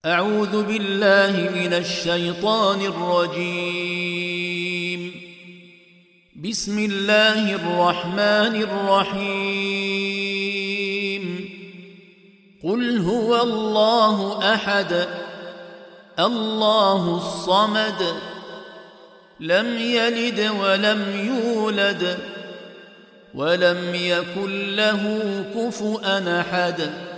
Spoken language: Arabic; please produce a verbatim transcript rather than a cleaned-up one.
أعوذ بالله من الشيطان الرجيم. بسم الله الرحمن الرحيم. قل هو الله أحد الله الصمد لم يلد ولم يولد ولم يكن له كفؤا أحد.